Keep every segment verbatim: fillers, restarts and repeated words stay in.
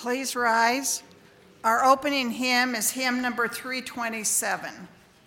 Please rise. Our opening hymn is hymn number three twenty-seven.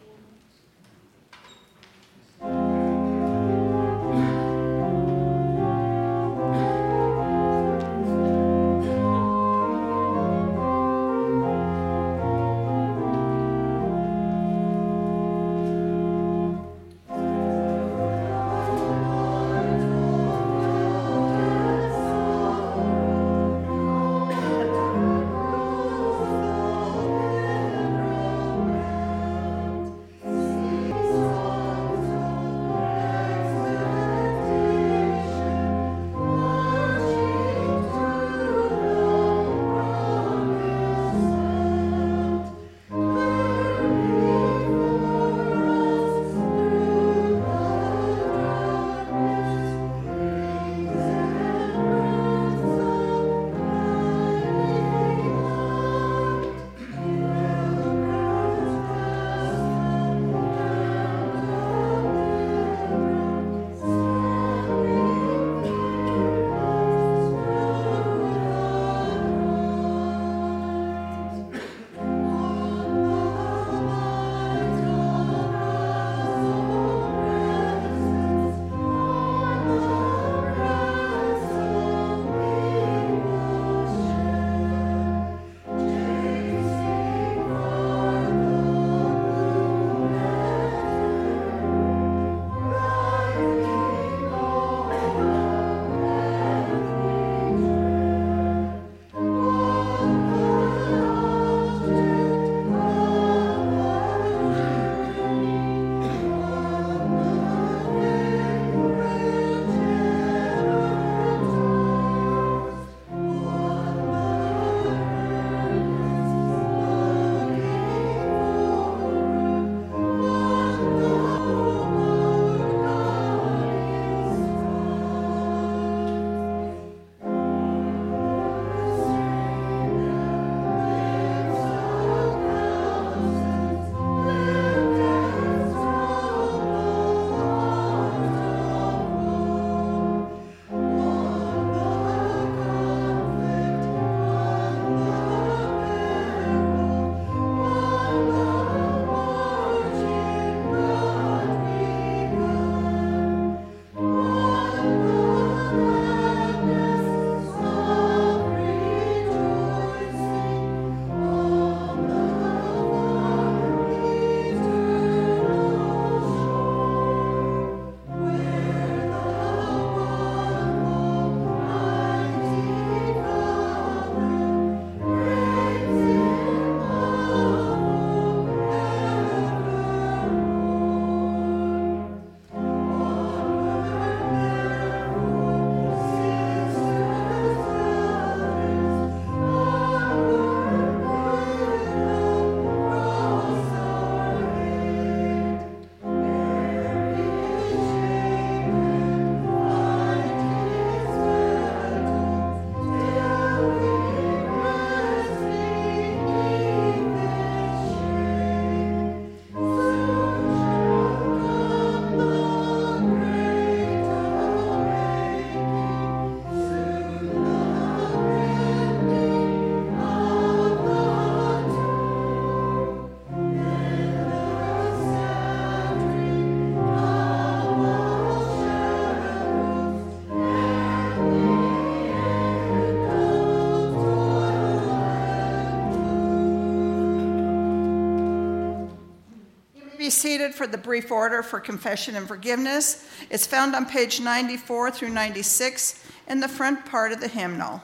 Be seated for the brief order for confession and forgiveness. It's found on page ninety-four through ninety-six in the front part of the hymnal.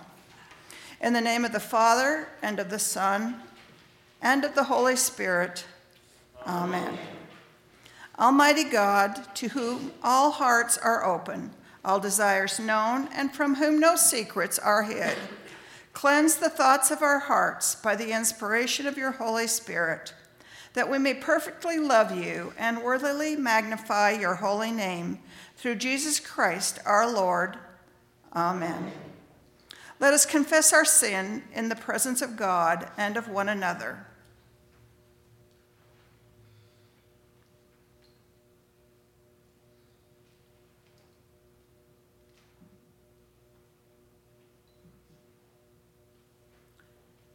In the name of the Father, and of the Son, and of the Holy Spirit. Amen. Almighty God, to whom all hearts are open, all desires known, and from whom no secrets are hid, cleanse the thoughts of our hearts by the inspiration of your Holy Spirit, that we may perfectly love you and worthily magnify your holy name, through Jesus Christ our Lord. Amen. Let us confess our sin in the presence of God and of one another.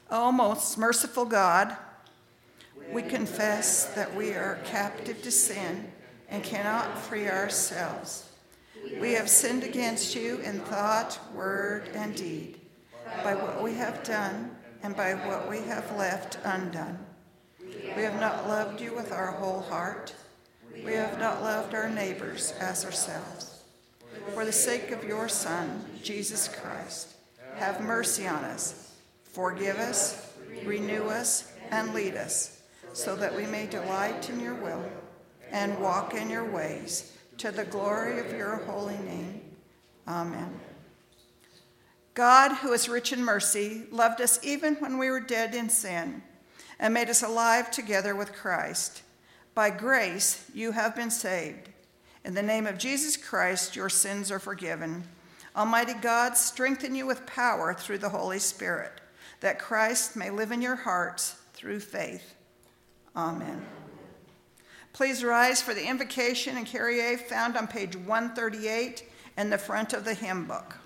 O most merciful God, we confess that we are captive to sin and cannot free ourselves. We have sinned against you in thought, word, and deed, by what we have done and by what we have left undone. We have not loved you with our whole heart. We have not loved our neighbors as ourselves. For the sake of your Son, Jesus Christ, have mercy on us. Forgive us, renew us, and lead us, so that we may delight in your will and walk in your ways, to the glory of your holy name. Amen. God, who is rich in mercy, loved us even when we were dead in sin, and made us alive together with Christ. By grace you have been saved. In the name of Jesus Christ, your sins are forgiven. Almighty God, strengthen you with power through the Holy Spirit, that Christ may live in your hearts through faith. Amen. Please rise for the invocation and Kyrie found on page one thirty-eight in the front of the hymn book.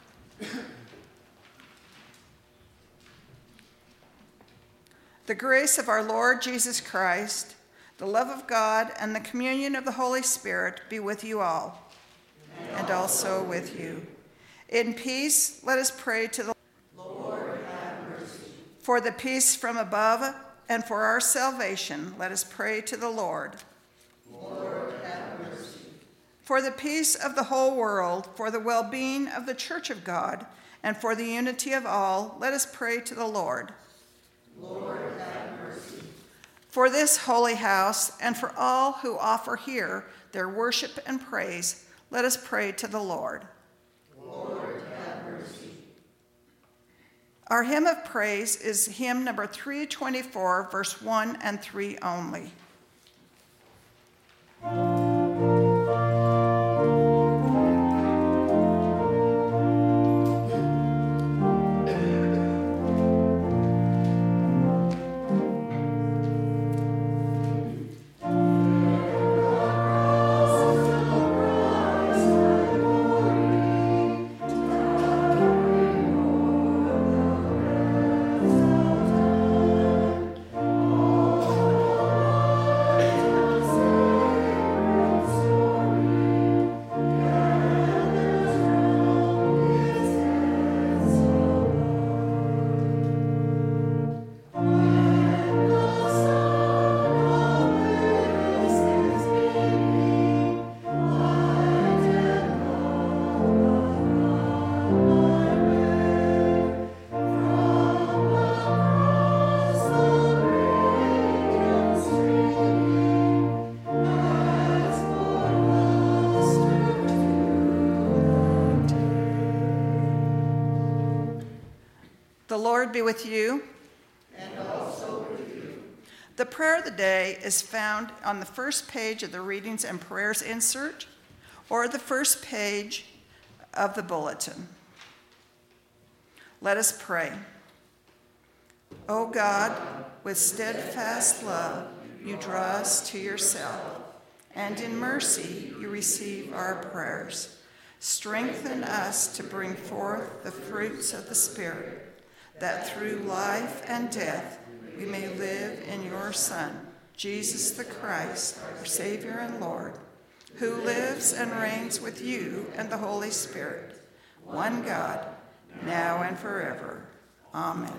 The grace of our Lord Jesus Christ, the love of God, and the communion of the Holy Spirit be with you all, and also with you. In peace, let us pray to the Lord. Have mercy. For the peace from above and for our salvation, let us pray to the Lord. Lord, have mercy. For the peace of the whole world, for the well-being of the Church of God, and for the unity of all, let us pray to the Lord. Lord, have mercy. For this holy house, and for all who offer here their worship and praise, let us pray to the Lord. Lord, have mercy. Our hymn of praise is hymn number three twenty-four, verse one and three only. The Lord be with you. And also with you. The prayer of the day is found on the first page of the Readings and Prayers insert, or the first page of the bulletin. Let us pray. O God, with steadfast love, you draw us to yourself, and in mercy you receive our prayers. Strengthen us to bring forth the fruits of the Spirit, that through life and death we may live in your Son, Jesus the Christ, our Savior and Lord, who lives and reigns with you and the Holy Spirit, one God, now and forever. Amen.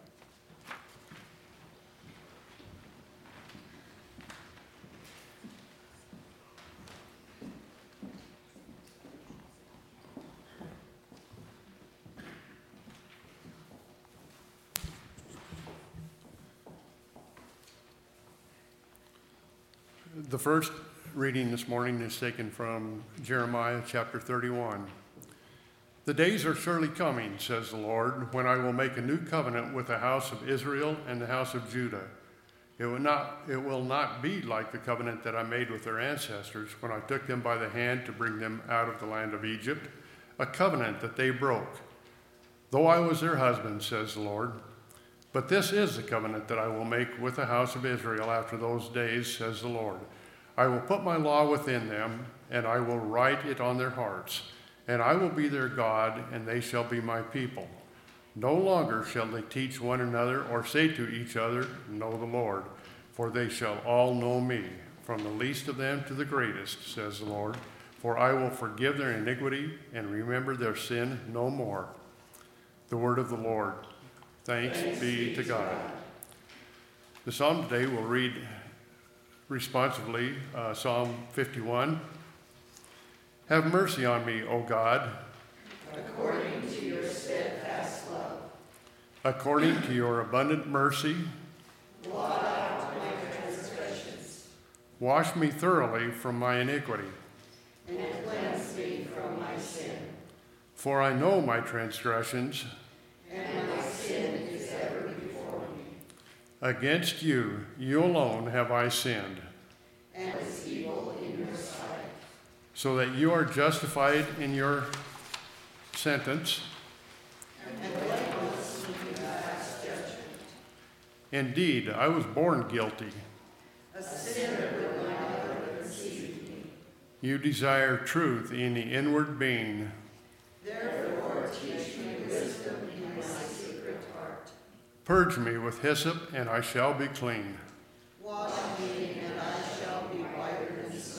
The first reading this morning is taken from Jeremiah chapter thirty-one. The days are surely coming, says the Lord, when I will make a new covenant with the house of Israel and the house of Judah. It will not, it will not be like the covenant that I made with their ancestors when I took them by the hand to bring them out of the land of Egypt, a covenant that they broke, though I was their husband, says the Lord. But this is the covenant that I will make with the house of Israel after those days, says the Lord. I will put my law within them, and I will write it on their hearts, and I will be their God, and they shall be my people. No longer shall they teach one another or say to each other, Know the Lord, for they shall all know me, from the least of them to the greatest, says the Lord. For I will forgive their iniquity and remember their sin no more. The word of the Lord. Thanks, Thanks be to God. God. The psalm today we'll read responsively, uh, Psalm fifty-one. Have mercy on me, O God. According to your steadfast love. According to your abundant mercy. Blot out my transgressions. Wash me thoroughly from my iniquity. And cleanse me from my sin. For I know my transgressions. And my sin is ever before me. Against you, you alone have I sinned. And is evil in your sight. So that you are justified in your sentence. And blameless when you pass judgment. Indeed, I was born guilty. A sinner will my mother conceive me. You desire truth in the inward being. Therefore teach me wisdom in my secret heart. Purge me with hyssop, and I shall be clean. Wash me, and I shall be whiter than snow.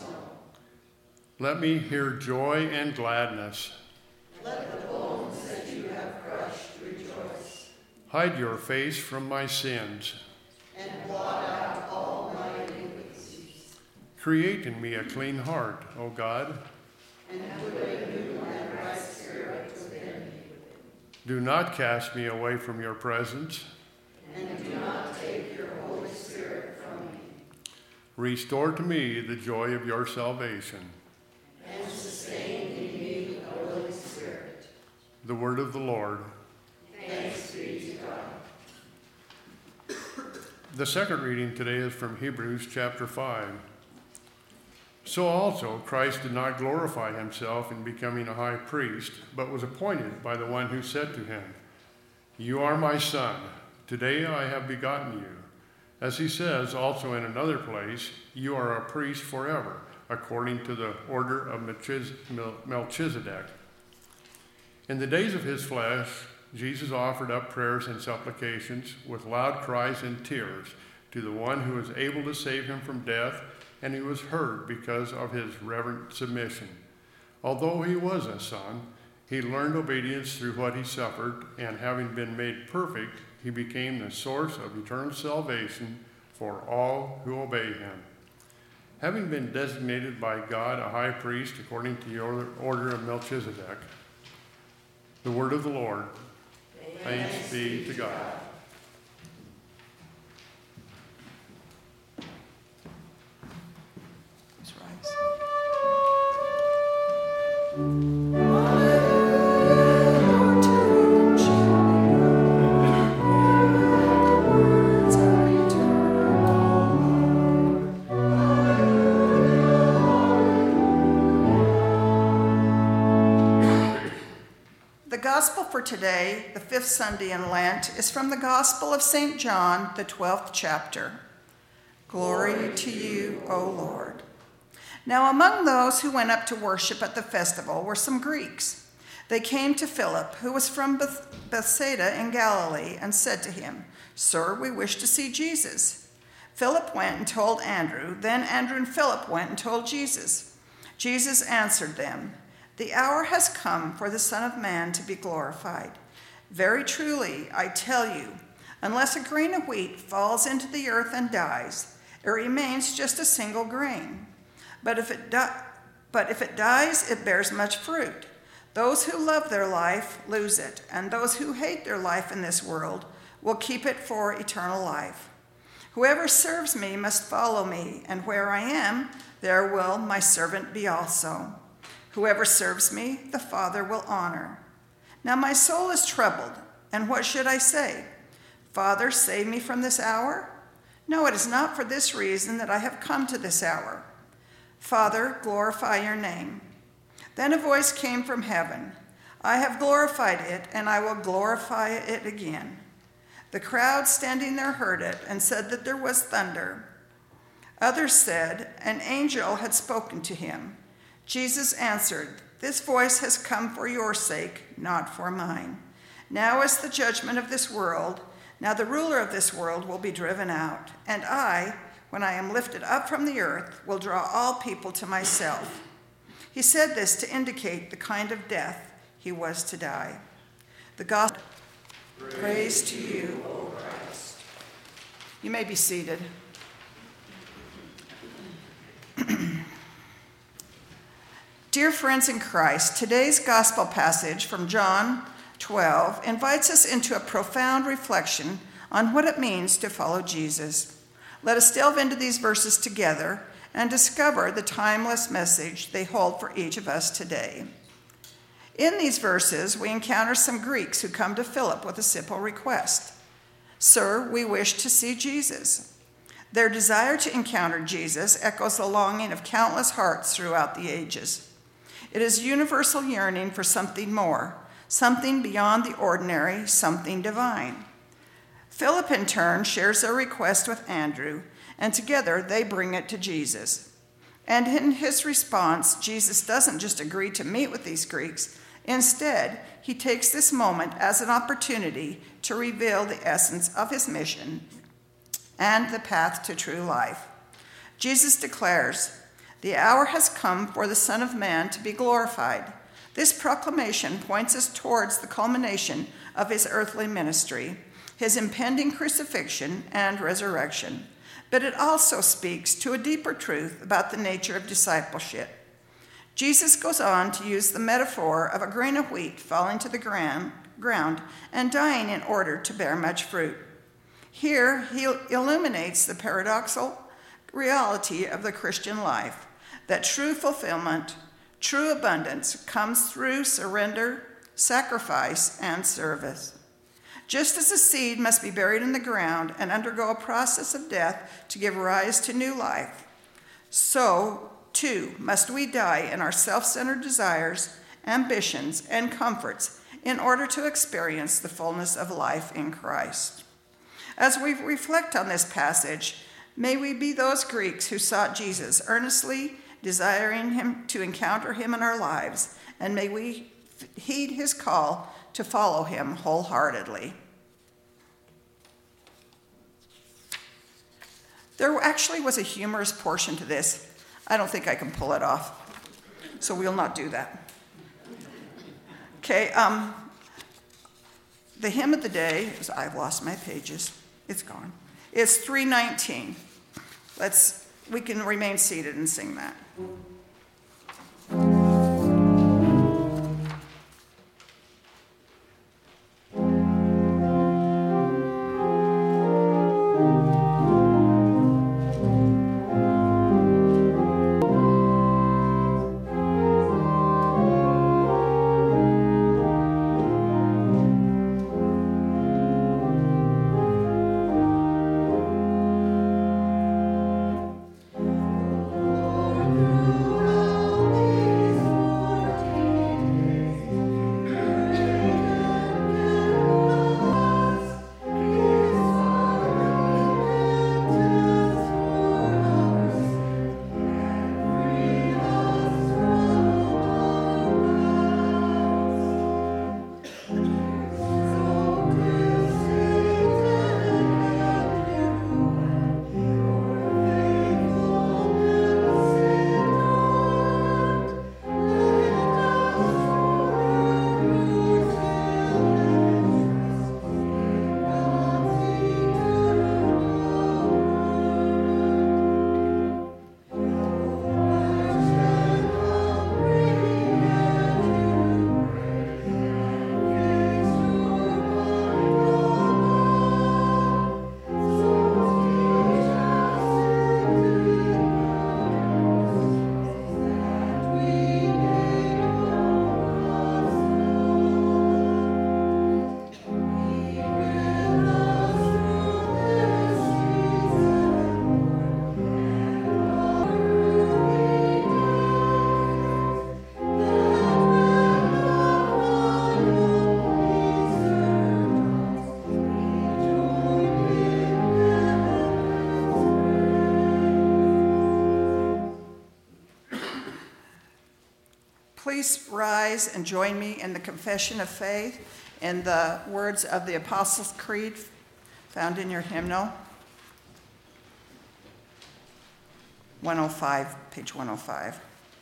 Let me hear joy and gladness. Let the bones that you have crushed rejoice. Hide your face from my sins. And blot out all my iniquities. Create in me a clean heart, O God. And put a new and right spirit within me. Do not cast me away from your presence. And do not take your Holy Spirit from me. Restore to me the joy of your salvation. And sustain in me a Holy Spirit. The word of the Lord. Thanks be to God. The second reading today is from Hebrews chapter five. So also Christ did not glorify himself in becoming a high priest, but was appointed by the one who said to him, You are my son, today I have begotten you. As he says also in another place, You are a priest forever, according to the order of Melchizedek. In the days of his flesh, Jesus offered up prayers and supplications with loud cries and tears to the one who was able to save him from death, and he was heard because of his reverent submission. Although he was a son, he learned obedience through what he suffered, and having been made perfect, he became the source of eternal salvation for all who obey him. Having been designated by God a high priest according to the order of Melchizedek, the word of the Lord. Thanks, Thanks be to God. God. Let's rise. The gospel for today, the fifth Sunday in Lent, is from the Gospel of Saint John, the twelfth chapter. Glory to you, O Lord. Now among those who went up to worship at the festival were some Greeks. They came to Philip, who was from Beth- Bethsaida in Galilee, and said to him, Sir, we wish to see Jesus. Philip went and told Andrew. Then Andrew and Philip went and told Jesus. Jesus answered them, The hour has come for the Son of Man to be glorified. Very truly, I tell you, unless a grain of wheat falls into the earth and dies, it remains just a single grain. But if it di- but if it dies, it bears much fruit. Those who love their life lose it, and those who hate their life in this world will keep it for eternal life. Whoever serves me must follow me, and where I am, there will my servant be also. Whoever serves me, the Father will honor. Now my soul is troubled, and what should I say? Father, save me from this hour? No, it is not for this reason that I have come to this hour. Father, glorify your name. Then a voice came from heaven. I have glorified it, and I will glorify it again. The crowd standing there heard it and said that there was thunder. Others said an angel had spoken to him. Jesus answered, This voice has come for your sake, not for mine. Now is the judgment of this world. Now the ruler of this world will be driven out. And I, when I am lifted up from the earth, will draw all people to myself." He said this to indicate the kind of death he was to die. The gospel. Praise, Praise to you, O Christ. You may be seated. Dear friends in Christ, today's gospel passage from John twelve invites us into a profound reflection on what it means to follow Jesus. Let us delve into these verses together and discover the timeless message they hold for each of us today. In these verses, we encounter some Greeks who come to Philip with a simple request. "Sir, we wish to see Jesus." Their desire to encounter Jesus echoes the longing of countless hearts throughout the ages. It is universal yearning for something more, something beyond the ordinary, something divine. Philip, in turn, shares their request with Andrew, and together they bring it to Jesus. And in his response, Jesus doesn't just agree to meet with these Greeks. Instead, he takes this moment as an opportunity to reveal the essence of his mission and the path to true life. Jesus declares, "The hour has come for the Son of Man to be glorified." This proclamation points us towards the culmination of his earthly ministry, his impending crucifixion and resurrection. But it also speaks to a deeper truth about the nature of discipleship. Jesus goes on to use the metaphor of a grain of wheat falling to the ground, ground and dying in order to bear much fruit. Here, he illuminates the paradoxical reality of the Christian life, that true fulfillment, true abundance comes through surrender, sacrifice, and service. Just as a seed must be buried in the ground and undergo a process of death to give rise to new life, so too must we die in our self-centered desires, ambitions, and comforts in order to experience the fullness of life in Christ. As we reflect on this passage, may we be those Greeks who sought Jesus earnestly, desiring him to encounter him in our lives, and may we heed his call to follow him wholeheartedly. There actually was a humorous portion to this. I don't think I can pull it off, so we'll not do that. Okay, um, the hymn of the day, I've lost my pages, it's gone. It's three nineteen. Let's, we can remain seated and sing that. Please rise and join me in the confession of faith. in the words of the Apostles' Creed found in your hymnal. one oh five, page one oh five.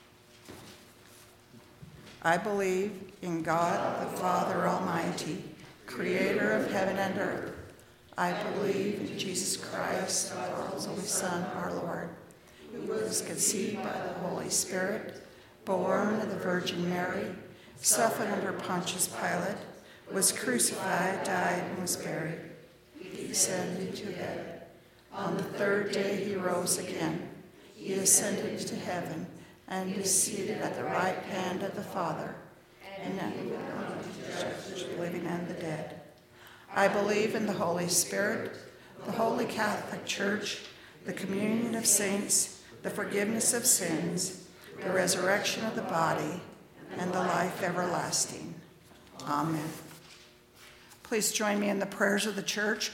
I believe in God, the Father Almighty, creator of heaven and earth. I believe in Jesus Christ, God's only Son, our Lord, who was conceived by the Holy Spirit, born of the Virgin Mary, suffered under Pontius Pilate, was crucified, died, and was buried. He descended into heaven. On the third day he rose again. He ascended to heaven and is seated at the right hand of the Father, and now he will come to judge the living and the dead. I believe in the Holy Spirit, the Holy Catholic Church, the communion of saints, the forgiveness of sins, the resurrection of the body, and the life everlasting. Amen. Please join me in the prayers of the church.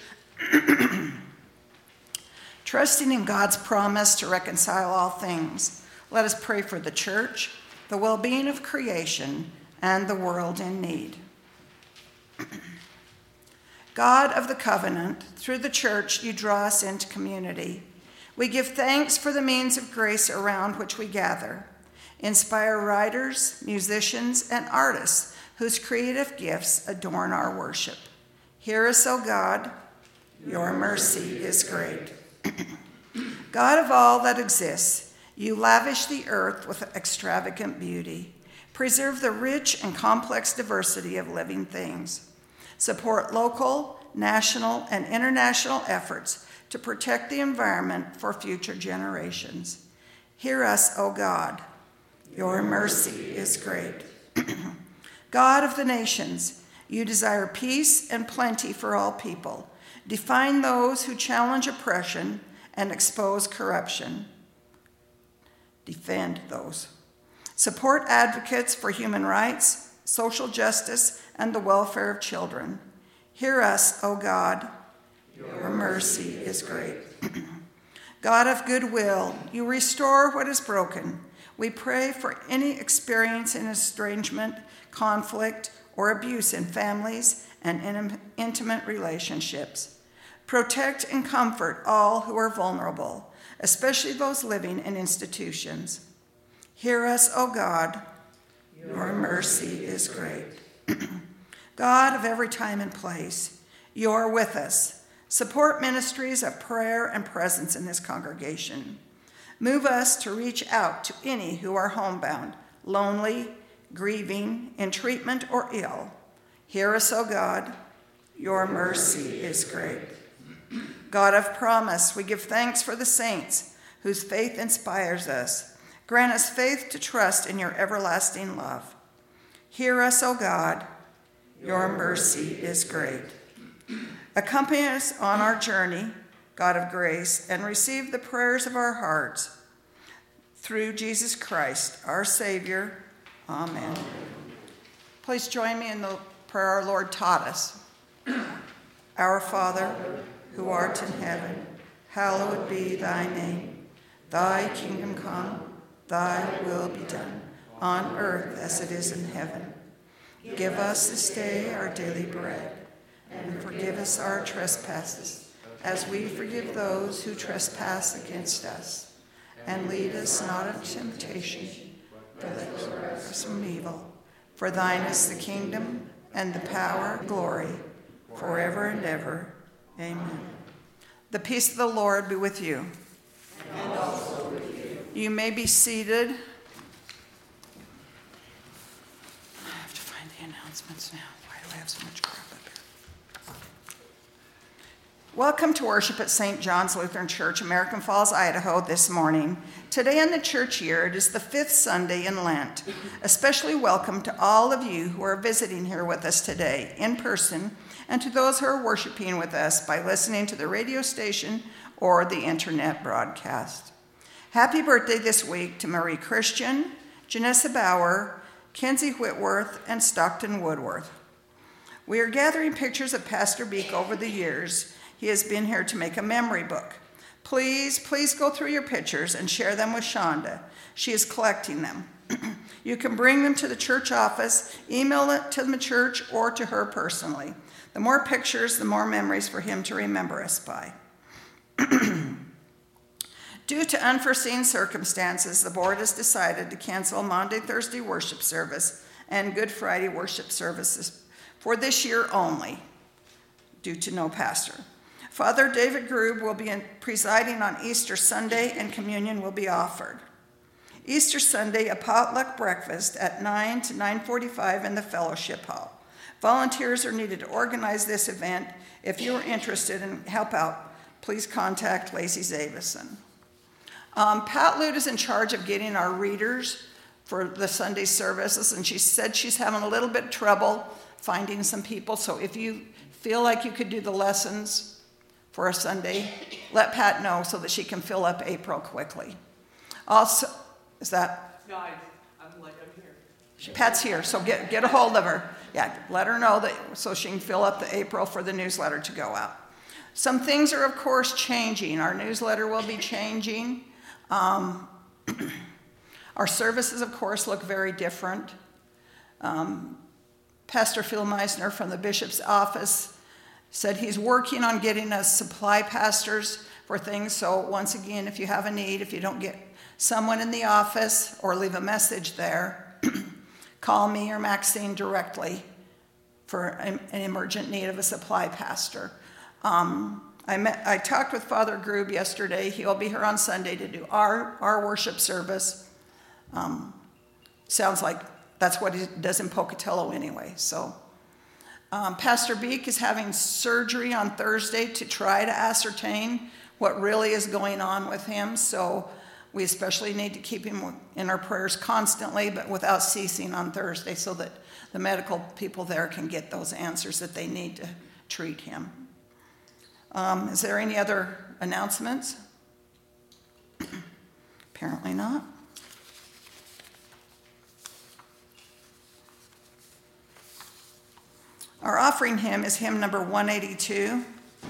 Trusting in God's promise to reconcile all things, let us pray for the church, the well-being of creation, and the world in need. God of the covenant, through the church you draw us into community. We give thanks for the means of grace around which we gather. Inspire writers, musicians, and artists whose creative gifts adorn our worship. Hear us, O God. Your mercy is great. God of all that exists, you lavish the earth with extravagant beauty. Preserve the rich and complex diversity of living things. Support local, national, and international efforts to protect the environment for future generations. Hear us, O God. Your mercy is great. God of the nations, you desire peace and plenty for all people. Define those who challenge oppression and expose corruption. Defend those. Support advocates for human rights, social justice, and the welfare of children. Hear us, O God. Your mercy is great. God of goodwill, you restore what is broken. We pray for any experience in estrangement, conflict, or abuse in families and in intimate relationships. Protect and comfort all who are vulnerable, especially those living in institutions. Hear us, O God. Your mercy is great. God of every time and place, you are with us. Support ministries of prayer and presence in this congregation. Move us to reach out to any who are homebound, lonely, grieving, in treatment, or ill. Hear us, O God. Your mercy is great. God of promise, we give thanks for the saints whose faith inspires us. Grant us faith to trust in your everlasting love. Hear us, O God. Your mercy is great. Accompany us on our journey, God of grace, and receive the prayers of our hearts. Through Jesus Christ, our Savior. Amen. Please join me in the prayer our Lord taught us. Our Father, who art in heaven, hallowed be thy name. Thy kingdom come, thy will be done, on earth as it is in heaven. Give us this day our daily bread, and forgive us our trespasses, as we forgive those who trespass against us. And lead us not into temptation, but deliver us from evil. For thine is the kingdom, and the power, and glory, forever and ever. Amen. The peace of the Lord be with you. And also with you. You may be seated. I have to find the announcements now. Why do I have so much crap up here? Welcome to worship at Saint John's Lutheran Church, American Falls, Idaho, this morning. Today in the church year, it is the fifth Sunday in Lent. Especially welcome to all of you who are visiting here with us today in person, and to those who are worshiping with us by listening to the radio station or the internet broadcast. Happy birthday this week to Marie Christian, Janessa Bauer, Kenzie Whitworth, and Stockton Woodworth. We are gathering pictures of Pastor Beek over the years. He has been here to make a memory book. Please, please go through your pictures and share them with Shonda. She is collecting them. You can bring them to the church office, email it to the church, or to her personally. The more pictures, the more memories for him to remember us by. Due to unforeseen circumstances, the board has decided to cancel Maundy, Thursday worship service and Good Friday worship services for this year only, due to no pastor. Father David Grube will be presiding on Easter Sunday, and communion will be offered. Easter Sunday, a potluck breakfast at nine to nine forty-five in the fellowship hall. Volunteers are needed to organize this event. If you are interested and help out, please contact Lacey Zavison. Um, Pat Lute is in charge of getting our readers for the Sunday services, and she said she's having a little bit of trouble finding some people. So if you feel like you could do the lessons for a Sunday, let Pat know so that she can fill up April quickly. Also, is that? No, I, I'm like, I'm here. She, Pat's here, so get, get a hold of her. Yeah, let her know that so she can fill up the April for the newsletter to go out. Some things are, of course, changing. Our newsletter will be changing. Um, our services, of course, look very different. Um, Pastor Phil Meisner from the bishop's office said he's working on getting us supply pastors for things. So once again, if you have a need, if you don't get someone in the office or leave a message there, call me or Maxine directly for an emergent need of a supply pastor. Um, I, met, I talked with Father Grube yesterday. He'll be here on Sunday to do our, our worship service. Um, sounds like that's what he does in Pocatello anyway. So, um, Pastor Beek is having surgery on Thursday to try to ascertain what really is going on with him. So we especially need to keep him in our prayers constantly, but without ceasing on Thursday, so that the medical people there can get those answers that they need to treat him. Um, is there any other announcements? Apparently not. Our offering hymn is hymn number one eighty-two.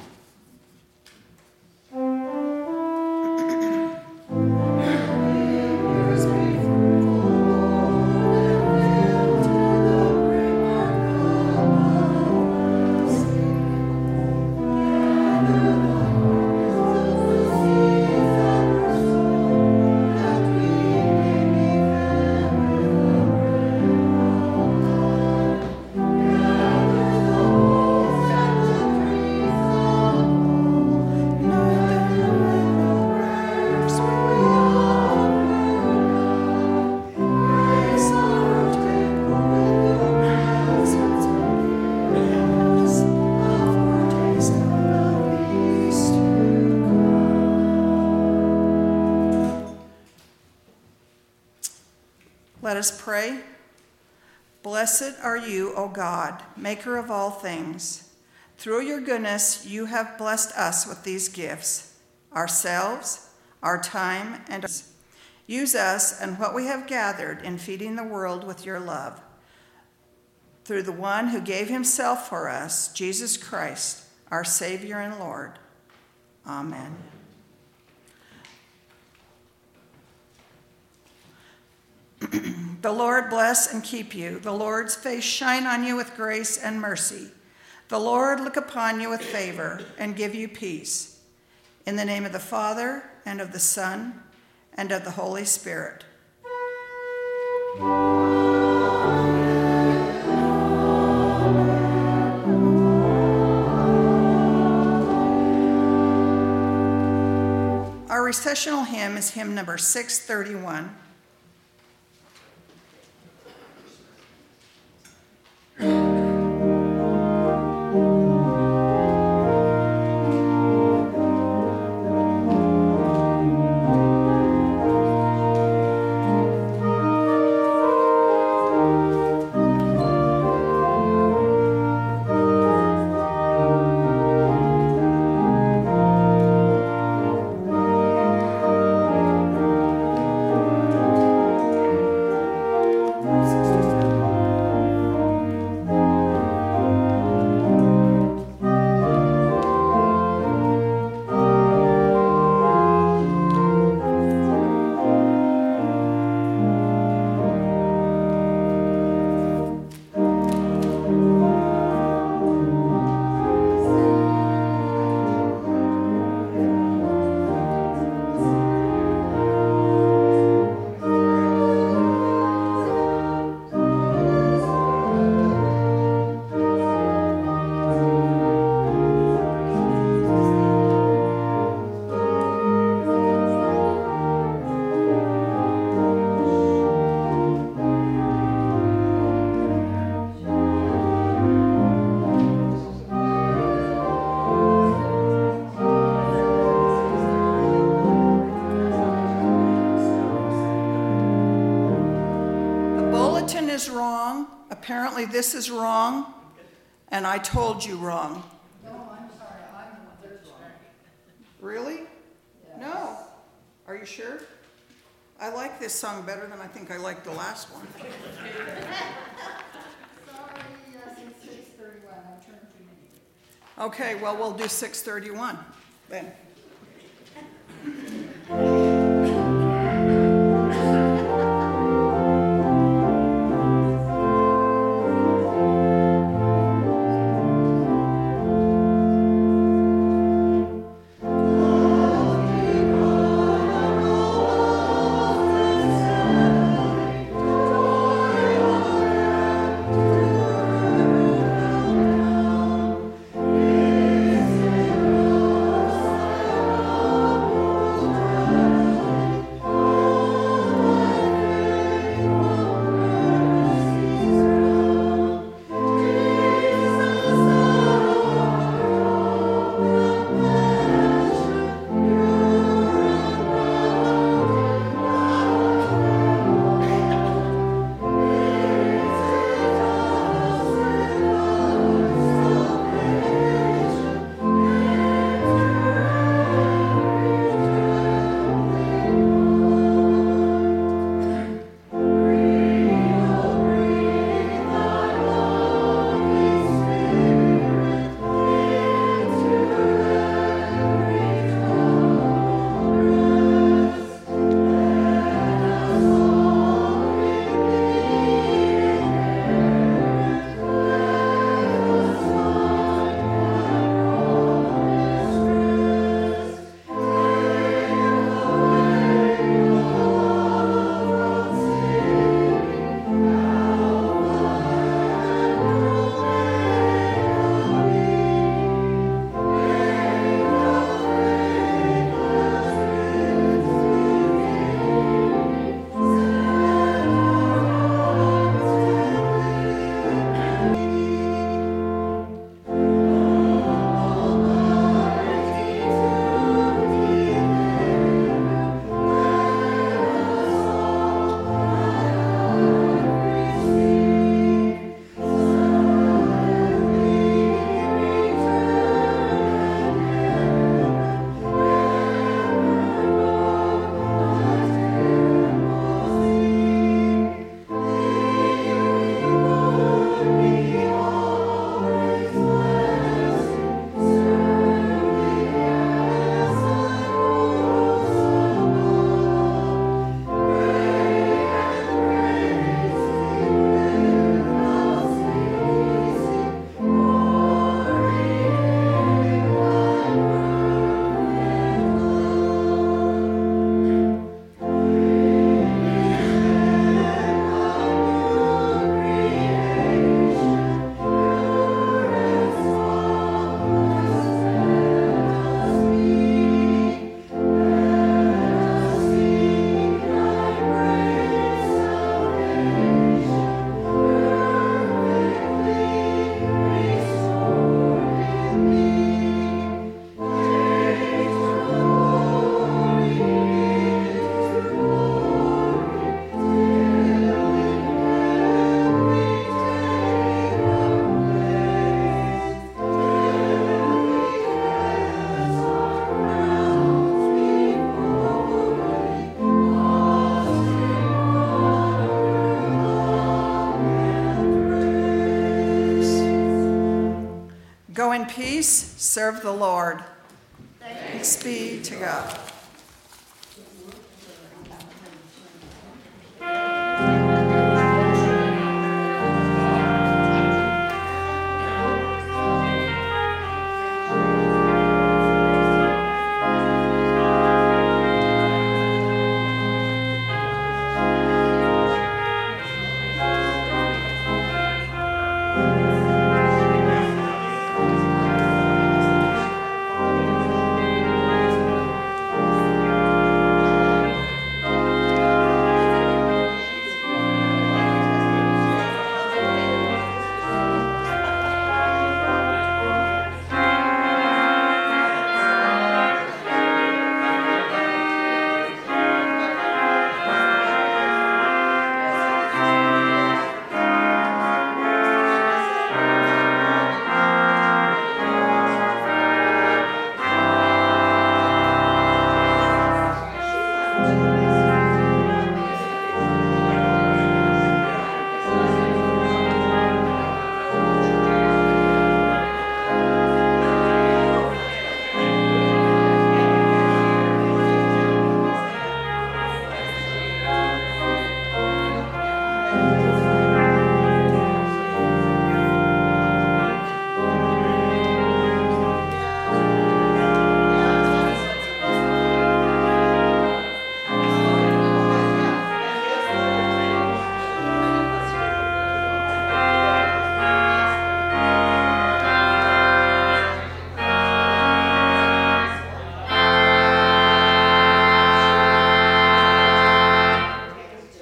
Let us pray. Blessed are you, O God, maker of all things. Through your goodness, you have blessed us with these gifts, ourselves, our time, and use us and what we have gathered in feeding the world with your love. Through the one who gave himself for us, Jesus Christ, our Savior and Lord. Amen. The Lord bless and keep you. The Lord's face shine on you with grace and mercy. The Lord look upon you with favor and give you peace. In the name of the Father, and of the Son, and of the Holy Spirit. Our recessional hymn is hymn number six thirty-one. Apparently this is wrong, and I told you wrong. No, I'm sorry, I'm the one that's wrong. Really? No. Are you sure? I like this song better than I think I liked the last one. Sorry, yes, it's six thirty-one, I turned too many. Okay, well, we'll do six thirty-one then. Go in peace, serve the Lord. Thanks be to God.